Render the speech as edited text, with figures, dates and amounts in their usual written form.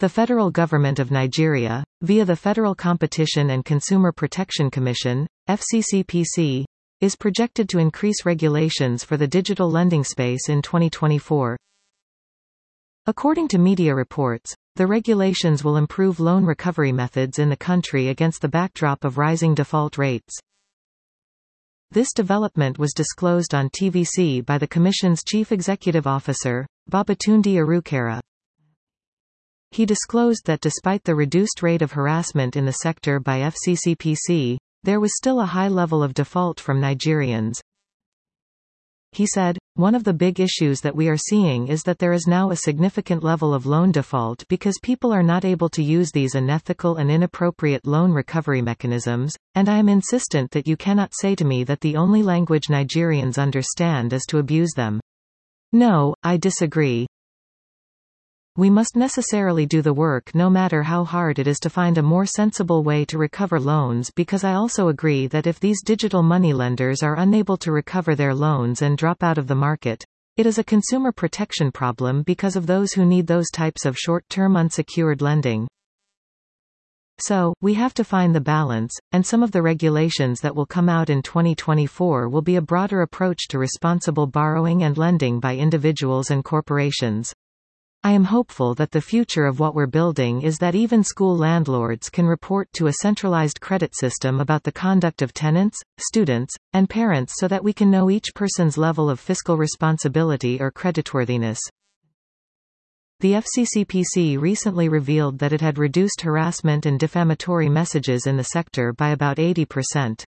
The federal government of Nigeria, via the Federal Competition and Consumer Protection Commission, FCCPC, is projected to increase regulations for the digital lending space in 2024. According to media reports, the regulations will improve loan recovery methods in the country against the backdrop of rising default rates. This development was disclosed on TVC by the Commission's Chief Executive Officer, Babatunde Arukara. He disclosed that despite the reduced rate of harassment in the sector by FCCPC, there was still a high level of default from Nigerians. He said, "One of the big issues that we are seeing is that there is now a significant level of loan default because people are not able to use these unethical and inappropriate loan recovery mechanisms, and I am insistent that you cannot say to me that the only language Nigerians understand is to abuse them. No, I disagree. We must necessarily do the work no matter how hard it is to find a more sensible way to recover loans, because I also agree that if these digital moneylenders are unable to recover their loans and drop out of the market, it is a consumer protection problem because of those who need those types of short-term unsecured lending. So, we have to find the balance, and some of the regulations that will come out in 2024 will be a broader approach to responsible borrowing and lending by individuals and corporations. I am hopeful that the future of what we're building is that even school landlords can report to a centralized credit system about the conduct of tenants, students, and parents so that we can know each person's level of fiscal responsibility or creditworthiness." The FCCPC recently revealed that it had reduced harassment and defamatory messages in the sector by about 80%.